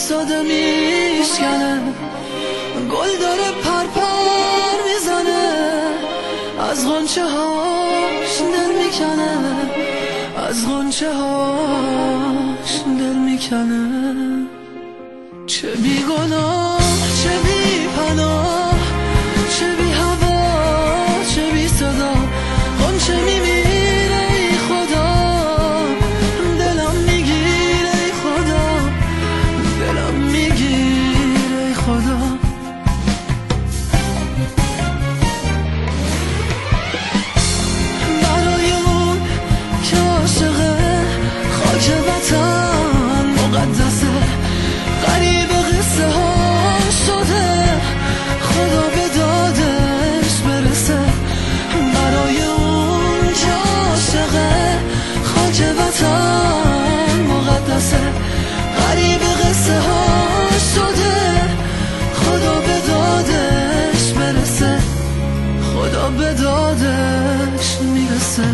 ساده میشکنه، گل داره پر میزنه، از غنچه هاش دل میکنه، از غنچه هاش دل میکنه. چه بی گناه چه بی پناه، چه بی هوا چه بی صدا، غنچه میمیره ای خدا، دلم میگیره ای خدا، دلم میگیره ای خدا. برای اون که عاشقه خاک وطن مقدسه، غریب قصه ها شده خدا به دادش برسه. برای اون که عاشقه خاک وطن مقدسه، غریب قصه ها شده خدا به دادش برسه، خدا به دادش میرسه.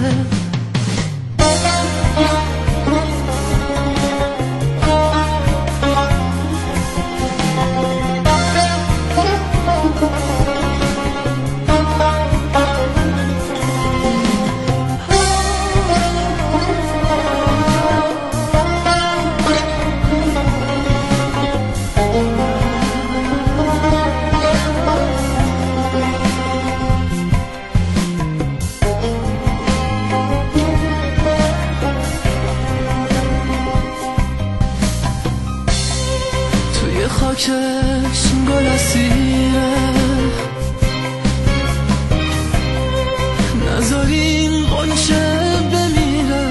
خاکش گل اسیره، نذارین غنچه بمیره،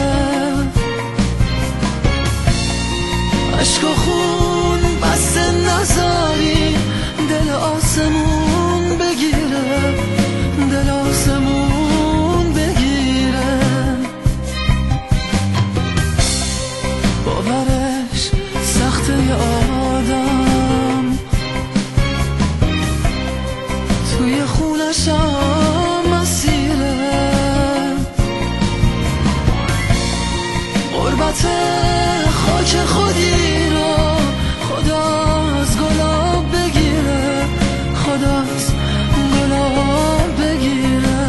عشق و خون بسته نذارین دل آسمون بگیره، دل آسمون بگیره. باورش سخته آدم، توی خونشم مسیره، غربت خاک خودی رو خدا از گلاب بگیره، خدا از گلاب بگیره.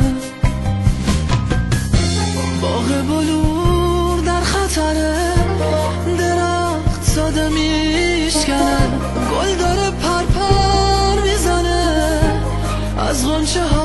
باغ بلور در خطره، درخت ساده میشکنه، گل داره پر میزنه، از غنچه ها